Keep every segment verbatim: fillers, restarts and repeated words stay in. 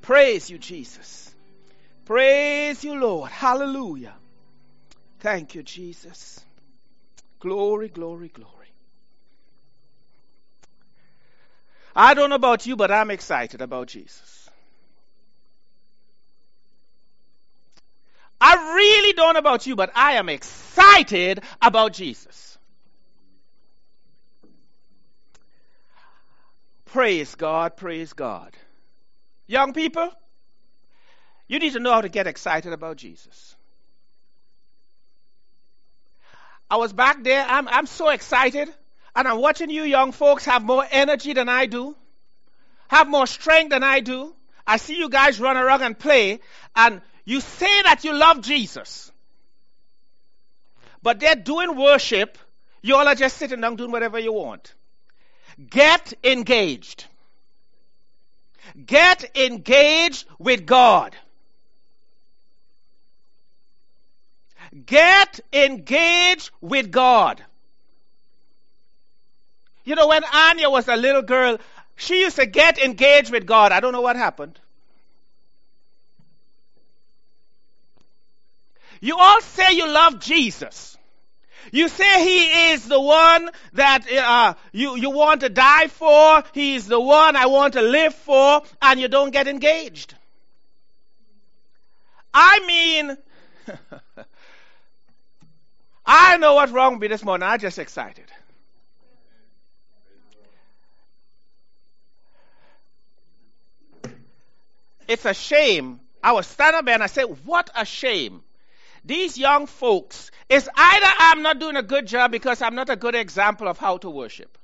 Praise you, Jesus. Praise you, Lord. Hallelujah. Thank you, Jesus. Glory, glory, glory. I don't know about you, but I'm excited about Jesus. I really don't know about you, but I am excited about Jesus. Praise God, praise God. Young people, you need to know how to get excited about Jesus. I was back there, I'm, I'm so excited, and I'm watching you young folks have more energy than I do, have more strength than I do. I see you guys run around and play, and you say that you love Jesus, but they're doing worship. You all are just sitting down doing whatever you want. Get engaged. Get engaged with God. Get engaged with God. You know, when Anya was a little girl, she used to get engaged with God. I don't know what happened. You all say you love Jesus. You say he is the one that uh, you, you want to die for. He is the one I want to live for. And you don't get engaged. I mean, I know what's wrong with me this morning. I'm just excited. It's a shame. I was standing up there and I said, what a shame. These young folks, it's either I'm not doing a good job because I'm not a good example of how to worship.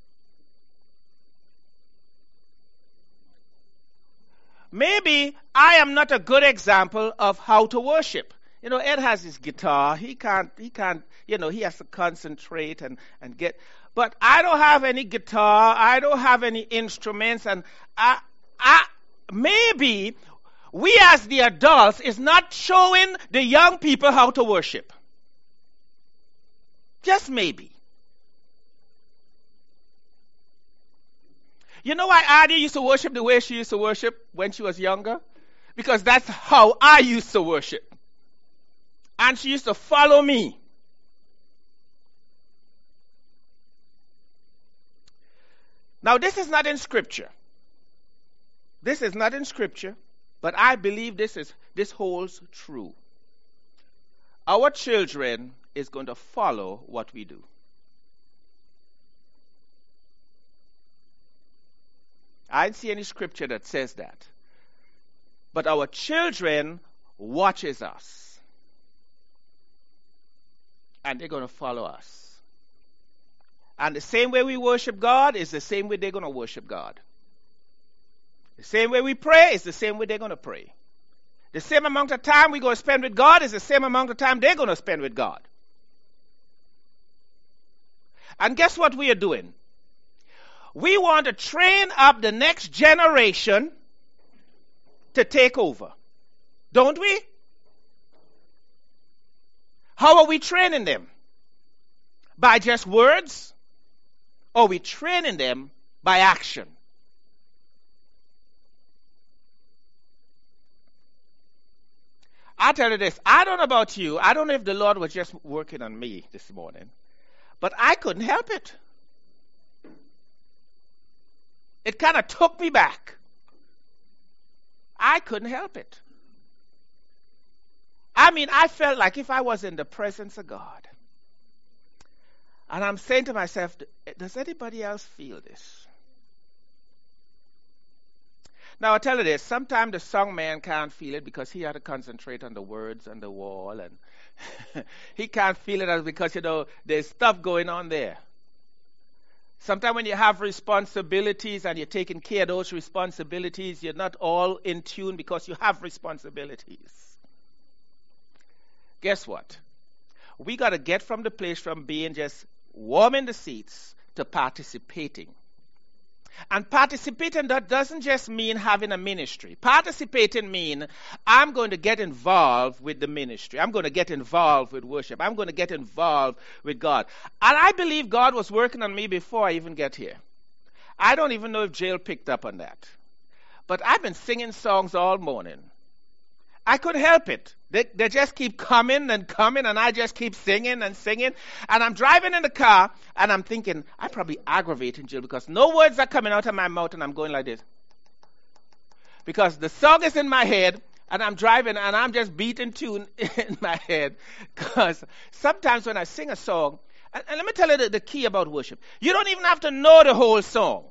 Maybe I am not a good example of how to worship. You know, Ed has his guitar. He can't, he can't, you know, he has to concentrate and, and get, but I don't have any guitar. I don't have any instruments. And I, I, maybe we as the adults is not showing the young people how to worship. Just maybe. You know why Adi used to worship the way she used to worship when she was younger? Because that's how I used to worship. And she used to follow me. Now, this is not in Scripture. This is not in Scripture. But I believe this is this holds true. Our children is going to follow what we do. I didn't see any scripture that says that. But our children watches us. And they're going to follow us. And the same way we worship God is the same way they're going to worship God. The same way we pray is the same way they're going to pray. The same amount of time we're going to spend with God is the same amount of time they're going to spend with God. And guess what we are doing? We want to train up the next generation to take over. Don't we? How are we training them? By just words? Or are we training them by action? I tell you this, I don't know about you. I don't know if the Lord was just working on me this morning. But I couldn't help it. It kind of took me back. I couldn't help it. I mean, I felt like if I was in the presence of God. And I'm saying to myself, does anybody else feel this? Now, I tell you this, sometimes the song man can't feel it because he had to concentrate on the words on the wall. And he can't feel it because, you know, there's stuff going on there. Sometimes when you have responsibilities and you're taking care of those responsibilities, you're not all in tune because you have responsibilities. Guess what? We got to get from the place from being just warm in the seats to participating. And participating, that doesn't just mean having a ministry. Participating means I'm going to get involved with the ministry. I'm going to get involved with worship. I'm going to get involved with God. And I believe God was working on me before I even get here. I don't even know if Jail picked up on that. But I've been singing songs all morning. I couldn't help it. They, they just keep coming and coming, and I just keep singing and singing. And I'm driving in the car, and I'm thinking, I'm probably aggravating Jill because no words are coming out of my mouth, and I'm going like this. Because the song is in my head, and I'm driving, and I'm just beating tune in my head. Because sometimes when I sing a song, and, and let me tell you the, the key about worship. You don't even have to know the whole song.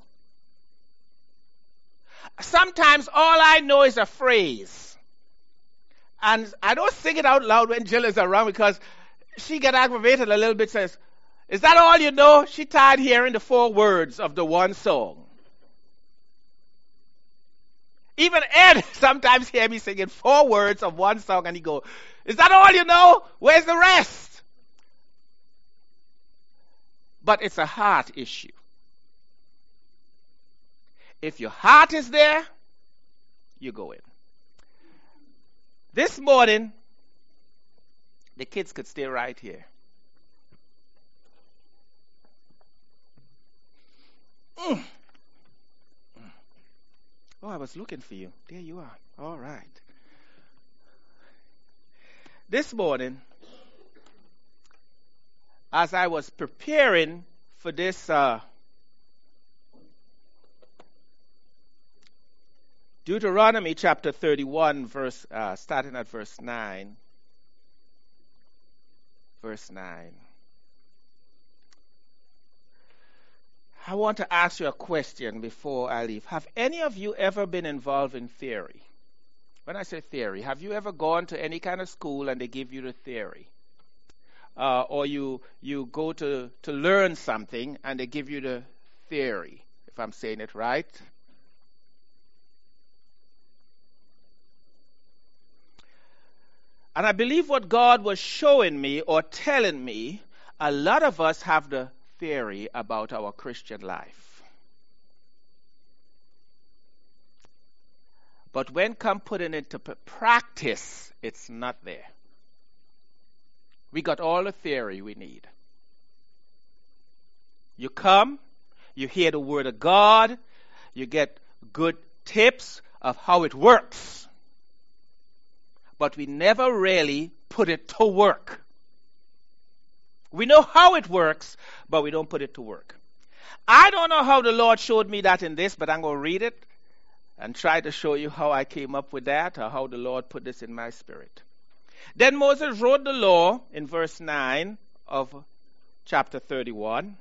Sometimes all I know is a phrase. And I don't sing it out loud when Jill is around because she get aggravated a little bit, says, is that all you know? She tired hearing the four words of the one song. Even Ed sometimes hear me singing four words of one song and he go, is that all you know? Where's the rest? But it's a heart issue. If your heart is there, you go in. This morning, the kids could stay right here. Mm. Oh, I was looking for you. There you are. All right. This morning, as I was preparing for this uh, Deuteronomy chapter thirty-one, verse uh, starting at verse nine. Verse nine. I want to ask you a question before I leave. Have any of you ever been involved in theory? When I say theory, have you ever gone to any kind of school and they give you the theory? Uh, or you you go to, to learn something and they give you the theory, if I'm saying it right? And I believe what God was showing me or telling me, a lot of us have the theory about our Christian life. But when come putting it to practice, it's not there. We got all the theory we need. You come, you hear the word of God, you get good tips of how it works. But we never really put it to work. We know how it works, but we don't put it to work. I don't know how the Lord showed me that in this, but I'm going to read it and try to show you how I came up with that or how the Lord put this in my spirit. Then Moses wrote the law in verse nine of chapter thirty-one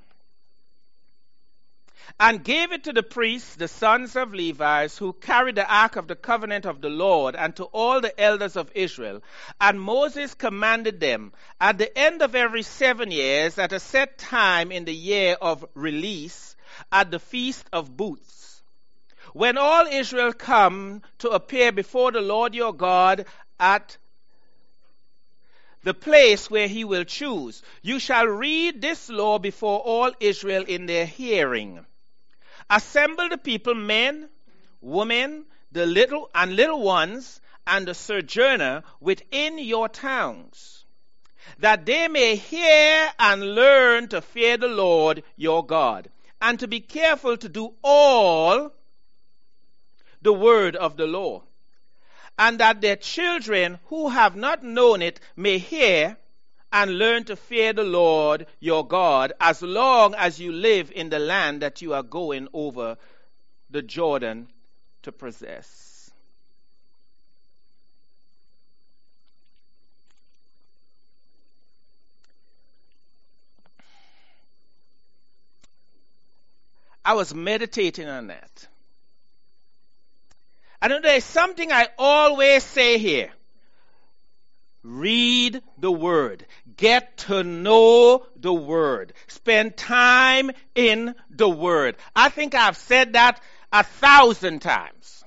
and gave it to the priests, the sons of Levi, who carried the ark of the covenant of the Lord, and to all the elders of Israel. And Moses commanded them, at the end of every seven years, at a set time in the year of release, at the feast of booths, when all Israel come to appear before the Lord your God at the place where he will choose, you shall read this law before all Israel in their hearing. Assemble the people, men, women, the little and little ones, and the sojourner within your towns, that they may hear and learn to fear the Lord your God, and to be careful to do all the word of the law, and that their children who have not known it may hear and learn to fear the Lord your God as long as you live in the land that you are going over the Jordan to possess. I was meditating on that. I know there's something I always say here. Read the word. Get to know the word. Spend time in the word. I think I've said that a thousand times.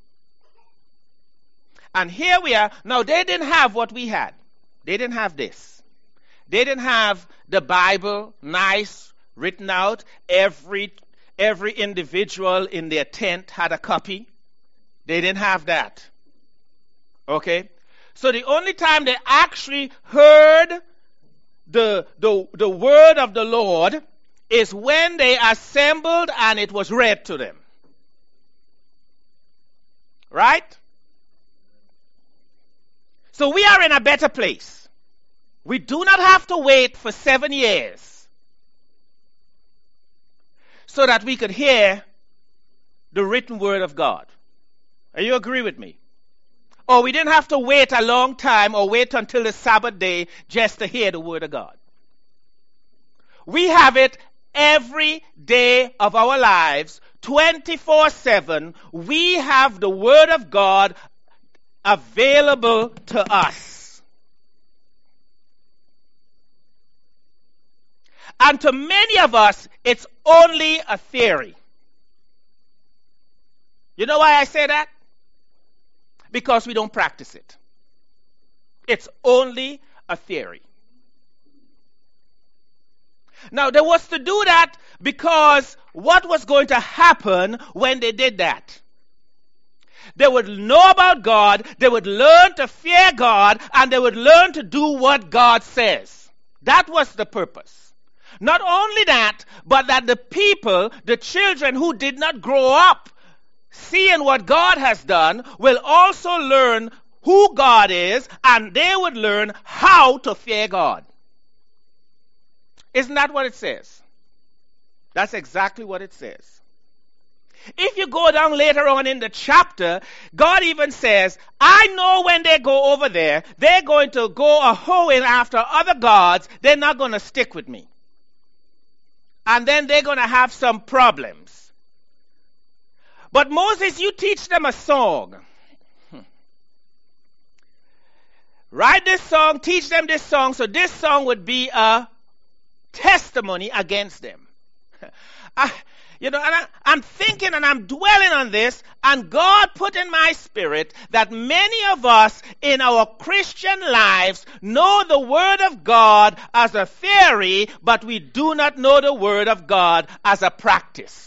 And here we are. Now, they didn't have what we had. They didn't have this. They didn't have the Bible, nice, written out. Every, every individual in their tent had a copy. They didn't have that. Okay? So the only time they actually heard the, the, the word of the Lord is when they assembled and it was read to them. Right? So we are in a better place. We do not have to wait for seven years so that we could hear the written word of God. Are you agree with me? Or we didn't have to wait a long time or wait until the Sabbath day just to hear the word of God. We have it every day of our lives, twenty-four seven. We have the word of God available to us. And to many of us, it's only a theory. You know why I say that? Because we don't practice it. It's only a theory. Now, they was to do that because what was going to happen when they did that? They would know about God, they would learn to fear God, and they would learn to do what God says. That was the purpose. Not only that, but that the people, the children who did not grow up seeing what God has done, will also learn who God is, and they would learn how to fear God. Isn't that what it says? That's exactly what it says. If you go down later on in the chapter, God even says, I know when they go over there, they're going to go a-hoeing after other gods. They're not going to stick with me. And then they're going to have some problems. But Moses, you teach them a song. Write this song, teach them this song, so this song would be a testimony against them. I, you know, and I, I'm thinking and I'm dwelling on this, and God put in my spirit that many of us in our Christian lives know the Word of God as a theory, but we do not know the Word of God as a practice.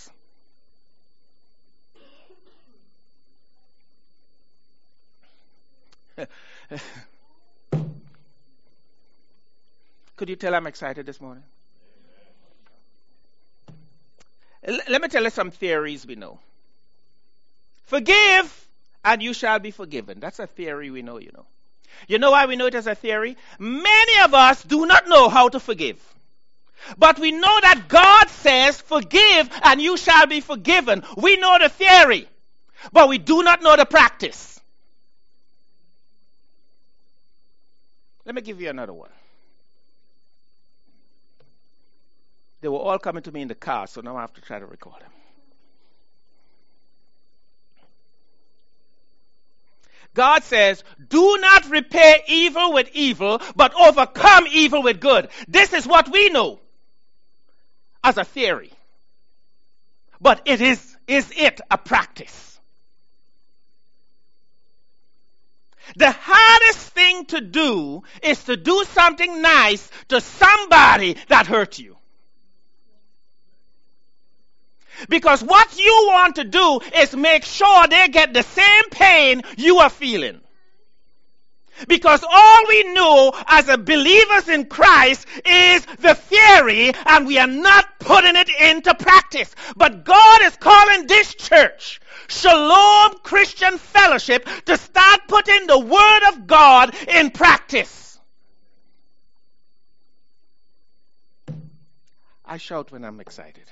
Could you tell I'm excited this morning? L- let me tell you some theories we know. Forgive and you shall be forgiven. That's a theory we know, you know. You know why we know it as a theory? Many of us do not know how to forgive. But we know that God says, forgive and you shall be forgiven. We know the theory, but we do not know the practice. Let me give you another one. They were all coming to me in the car, so now I have to try to recall them. God says, do not repay evil with evil, but overcome evil with good. This is what we know as a theory. But it is, is it a practice? The hardest thing to do is to do something nice to somebody that hurt you. Because what you want to do is make sure they get the same pain you are feeling. Because all we know as a believers in Christ is the theory, and we are not putting it into practice. But God is calling this church, Shalom Christian Fellowship, to start putting the Word of God in practice. I shout when I'm excited.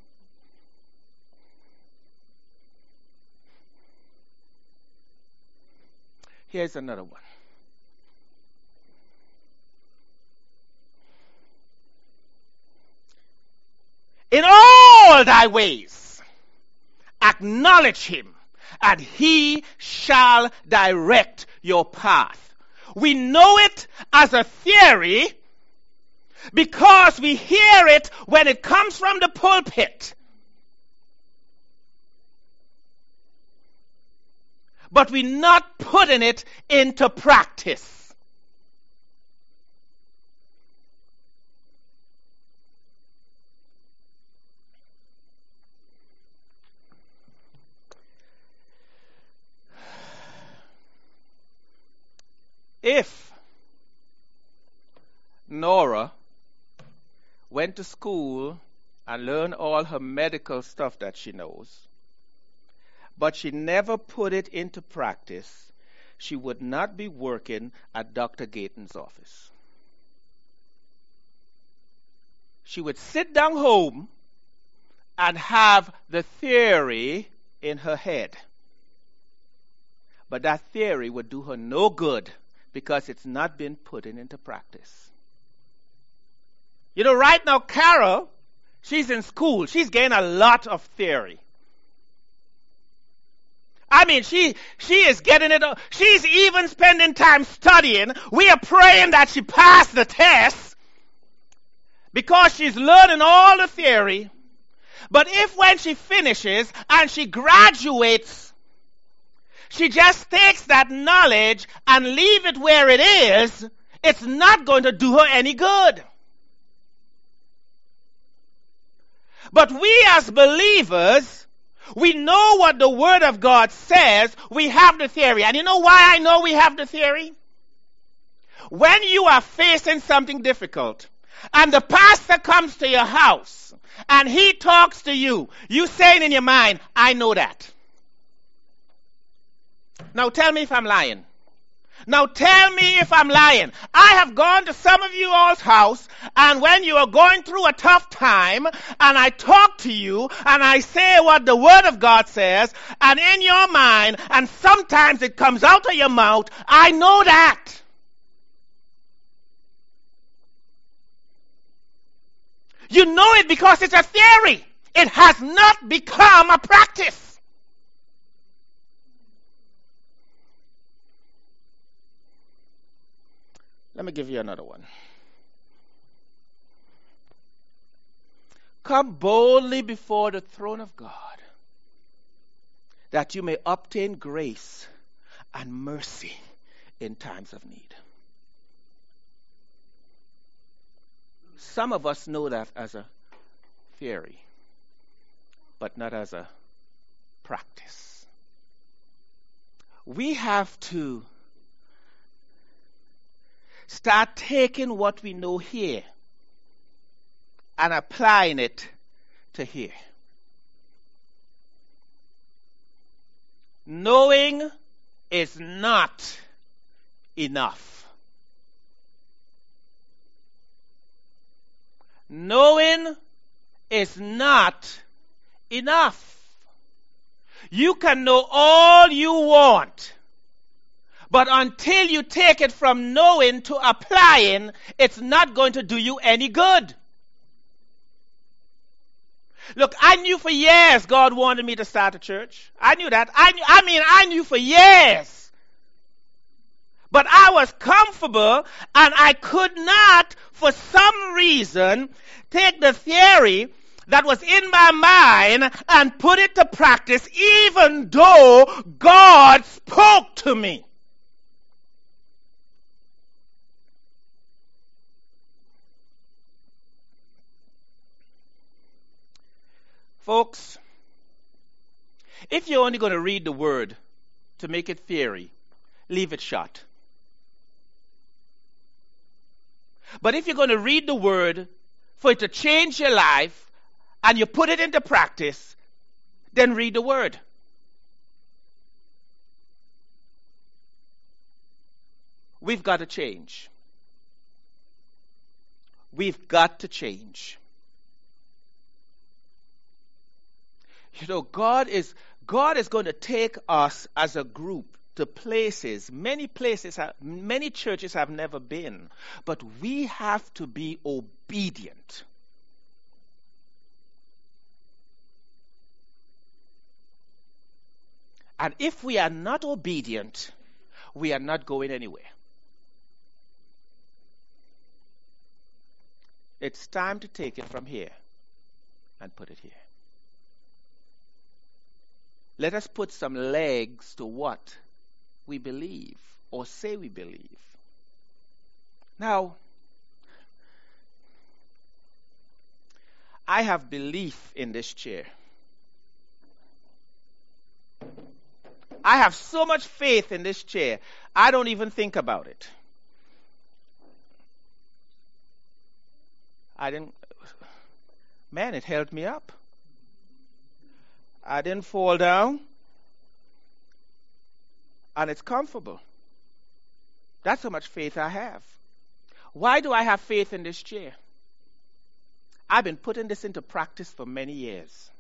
Here's another one. In all thy ways, acknowledge him, and he shall direct your path. We know it as a theory because we hear it when it comes from the pulpit. But we're not putting it into practice. If Nora went to school and learned all her medical stuff that she knows, but she never put it into practice, she would not be working at Doctor Gayton's office. She would sit down home and have the theory in her head. But that theory would do her no good because it's not been put into practice. You know, right now, Carol, she's in school. She's getting a lot of theory. I mean, she she is getting it. She's even spending time studying. We are praying that she pass the test because she's learning all the theory. But if when she finishes and she graduates, she just takes that knowledge and leave it where it is, it's not going to do her any good. But we as believers, we know what the Word of God says. We have the theory. And you know why I know we have the theory? When you are facing something difficult, and the pastor comes to your house, and he talks to you, you saying in your mind, I know that. Now tell me if I'm lying. Now tell me if I'm lying. I have gone to some of you all's house, and when you are going through a tough time, and I talk to you, and I say what the Word of God says, and in your mind, and sometimes it comes out of your mouth, I know that. You know it because it's a theory. It has not become a practice. Let me give you another one. Come boldly before the throne of God, that you may obtain grace and mercy in times of need. Some of us know that as a theory, but not as a practice. We have to start taking what we know here and applying it to here. Knowing is not enough. Knowing is not enough. You can know all you want, but until you take it from knowing to applying, it's not going to do you any good. Look, I knew for years God wanted me to start a church. I knew that. I knew, I mean, I knew for years. But I was comfortable, and I could not, for some reason, take the theory that was in my mind and put it to practice, even though God spoke to me. Folks, if you're only going to read the Word to make it theory, leave it shut. But if you're going to read the Word for it to change your life and you put it into practice, then read the Word. We've got to change. We've got to change. You know, God is God is going to take us as a group to places, many places, have, many churches have never been, but we have to be obedient. And if we are not obedient, we are not going anywhere. It's time to take it from here and put it here. Let us put some legs to what we believe or say we believe. Now, I have belief in this chair. I have so much faith in this chair, I don't even think about it. I didn't, man, it held me up. I didn't fall down. and it's comfortable. That's how much faith I have. Why do I have faith in this chair? I've been putting this into practice for many years.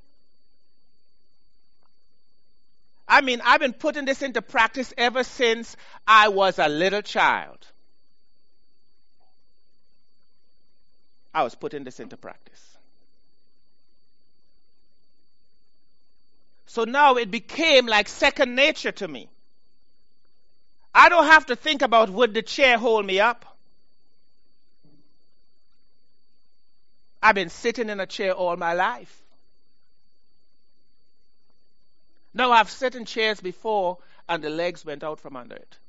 I mean, I've been putting this into practice ever since I was a little child. I was putting this into practice. So now it became like second nature to me. I don't have to think about, would the chair hold me up? I've been sitting in a chair all my life. No, I've sat in chairs before and the legs went out from under it.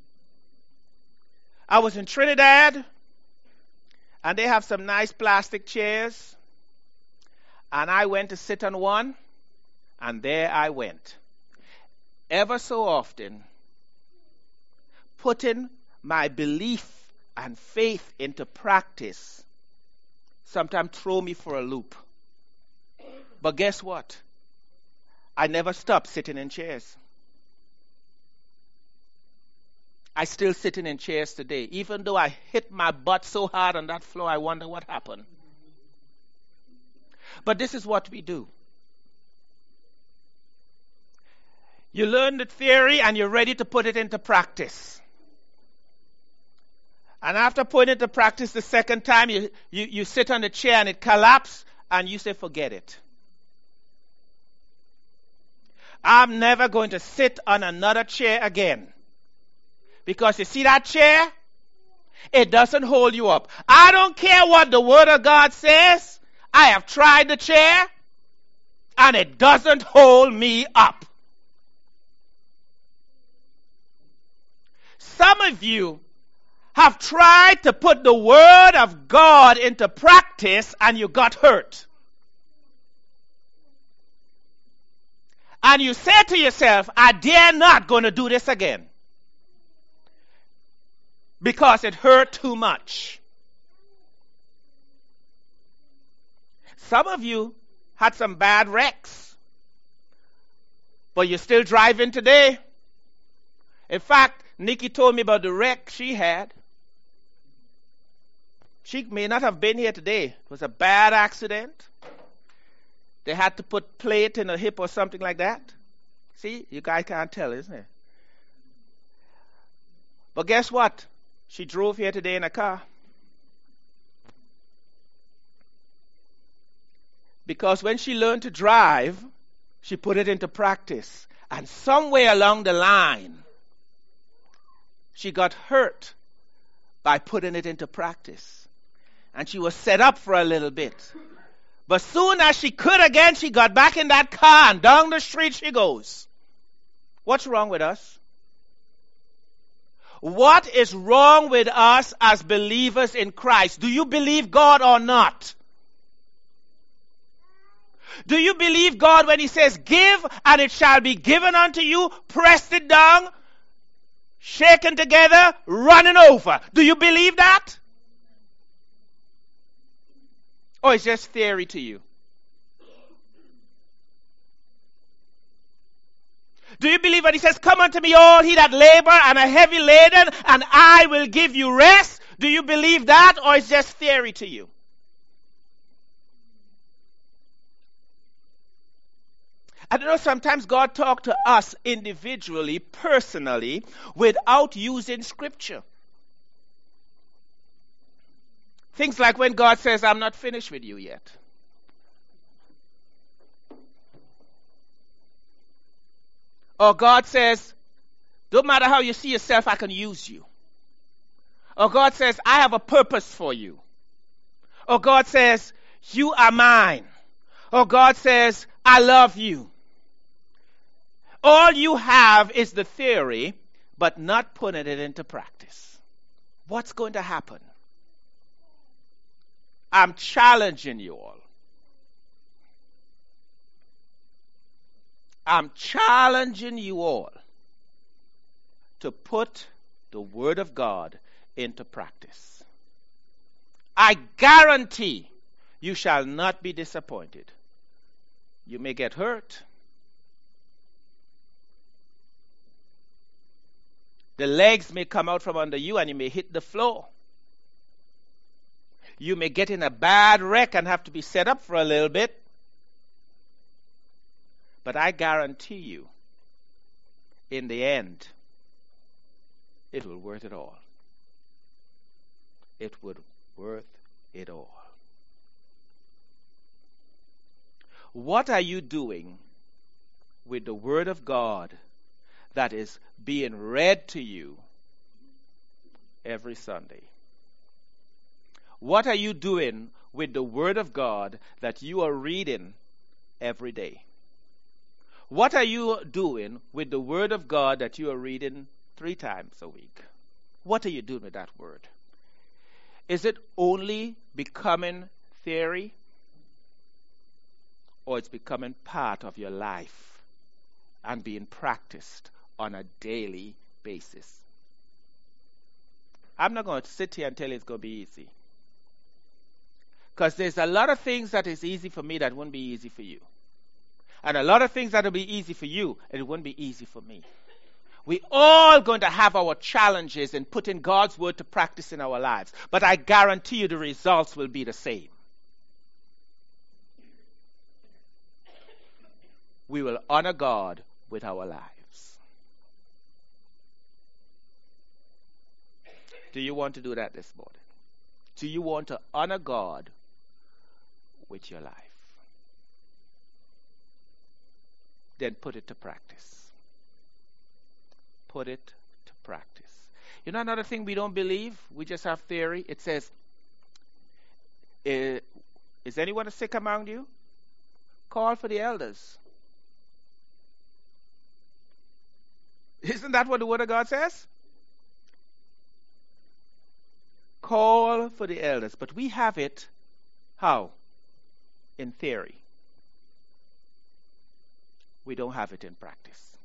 I was in Trinidad and they have some nice plastic chairs, and I went to sit on one, and there I went. Ever so often, putting my belief and faith into practice sometimes throw me for a loop. But guess what? I never stopped sitting in chairs. I still sitting in chairs today. Even though I hit my butt so hard on that floor, I wonder what happened. But this is what we do. You learn the theory and you're ready to put it into practice. And after putting it into practice the second time, you, you, you sit on the chair and it collapses and you say, forget it. I'm never going to sit on another chair again. Because you see that chair? It doesn't hold you up. I don't care what the Word of God says. I have tried the chair and it doesn't hold me up. Some of you have tried to put the Word of God into practice and you got hurt. And you say to yourself, I dare not going to do this again. Because it hurt too much. Some of you had some bad wrecks, but you're still driving today. In fact, Nikki told me about the wreck she had. She may not have been here today. It was a bad accident. They had to put plate in her hip or something like that. See, you guys can't tell, isn't it? But guess what? She drove here today in a car. Because when she learned to drive, she put it into practice. And somewhere along the line, she got hurt by putting it into practice. And she was set up for a little bit. But soon as she could again, she got back in that car and down the street she goes. What's wrong with us? What is wrong with us as believers in Christ? Do you believe God or not? Do you believe God when He says, give and it shall be given unto you, pressed it down, shaken together, running over? Do you believe that? Or it's just theory to you? Do you believe when He says, come unto me all he that labor and are heavy laden, and I will give you rest? Do you believe that, or it's just theory to you? I don't know, sometimes God talks to us individually, personally, without using Scripture. Things like when God says, I'm not finished with you yet. Or God says, don't matter how you see yourself, I can use you. Or God says, I have a purpose for you. Or God says, you are mine. Or God says, I love you. All you have is the theory, but not putting it into practice. What's going to happen? I'm challenging you all. I'm challenging you all to put the Word of God into practice. I guarantee you shall not be disappointed. You may get hurt. The legs may come out from under you and you may hit the floor. You may get in a bad wreck and have to be set up for a little bit. But I guarantee you, in the end, it will worth it all. It would worth it all. What are you doing with the Word of God that is being read to you every Sunday? What are you doing with the Word of God that you are reading every day? What are you doing with the Word of God that you are reading three times a week? What are you doing with that Word? Is it only becoming theory? Or it's becoming part of your life and being practiced on a daily basis? I'm not going to sit here and tell you it's going to be easy. Because there's a lot of things that is easy for me that wouldn't be easy for you. And a lot of things that will be easy for you, and it wouldn't be easy for me. We all going to have our challenges in putting God's word to practice in our lives. But I guarantee you the results will be the same. We will honor God with our lives. Do you want to do that this morning? Do you want to honor God with your life? Then put it to practice. Put it to practice. You know another thing we don't believe? We just have theory. It says, is anyone sick among you? Call for the elders. Isn't that what the Word of God says? Call for the elders. But we have it, how? In theory. We don't have it in practice.